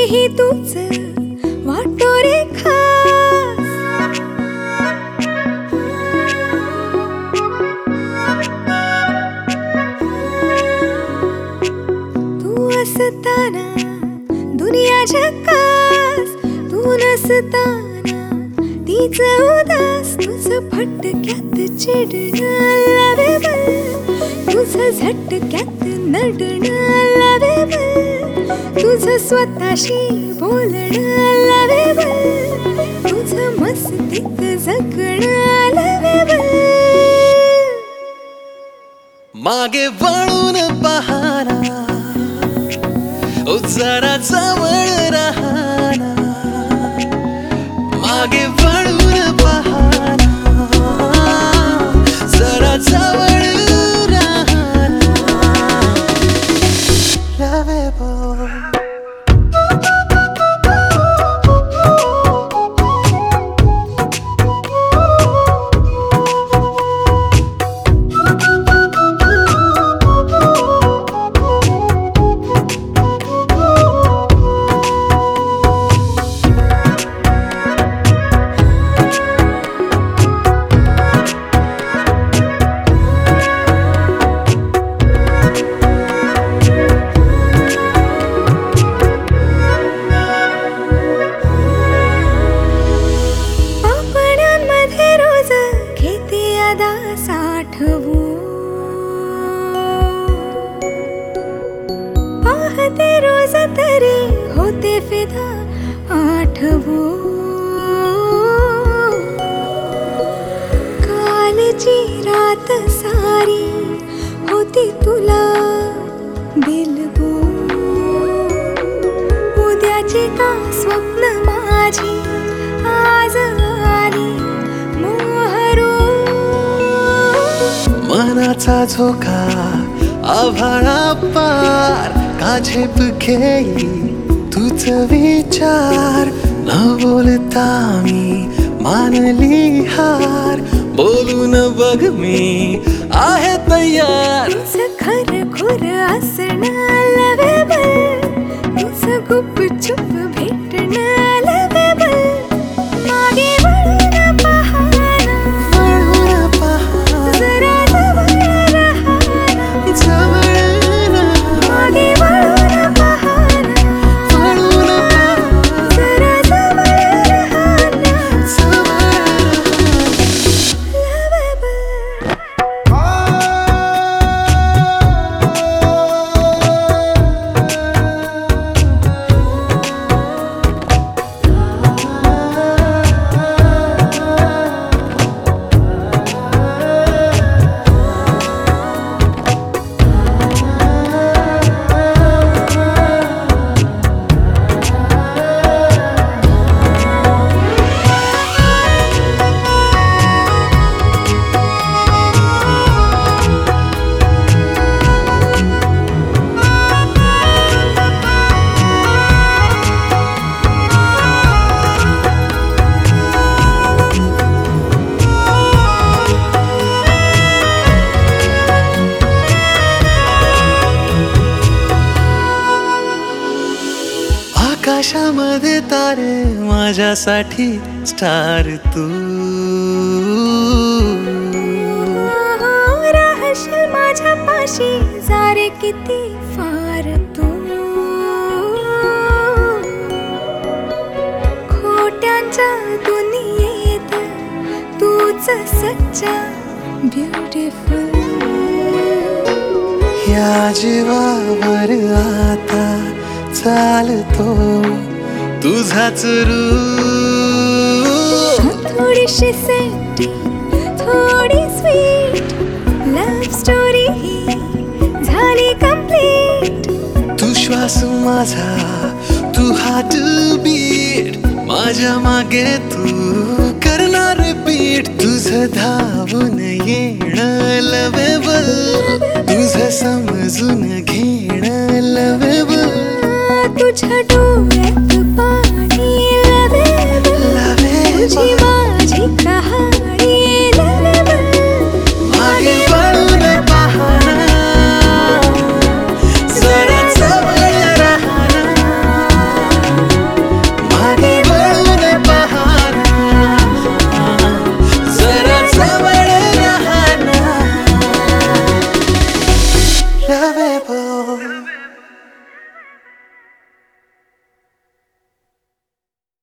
मीही तूच वाटतो रे खास. तू असताना दुनिया झकास, तू नसताना तीच उदास. तुझं फटक्यात चिडणं लवेबल, तुझं झटक्यात नडणं लवेबल, तुझं स्वतःशी बोलणं लवेबल, तुझं मस्तीत जगणं लवेबल. मागे वळून पाहना, ओ जरा जवळ राहना. मागे वळून पाहना, जरा जवळ राहना. Lovable. पाहते रोज तरी होते फिदा आठवू. कालची रात सारी होती तुला बिलबू. उद्याची का स्वप्न माझी आज आली मोहरू. मनाचा झोका आभाळा पार, का झेप घेई तुझ विचार. न बोलता मी मानली हार, बोलून बघ मी आहे तयार. तुझं खरं खोरं असणं लवेबल, तुझं गुपचूप भेटणं लवेबल. मागे वळून पाहना, वळून पाहना, जरा जवळ राहना. मागे वळून पाहना, वळून पाहना, जरा जवळ राहना. लवेबल. आकाशामध्ये तारे माझ्यासाठी स्टार तू. राहशील माझ्या पाशी सारे किती फार तू. खोट्यांच्या दुनियेत तूच सच्चा ब्युटिफुल. या जीवावर आता चालतो तुझाच रूप. थोडीशी सेंटी थोडी स्वीट लव्ह स्टोरी ही झाली कंप्लीट. तू श्वास माझा, तू हार्ट बीट, माझ्या मागे तू करणार पीठ. तुझं धावून येणं लवेबल, तुझं समजून घेणं लवेबल. तुझ्या डोळ्यात पाणी लवेबल, तुझी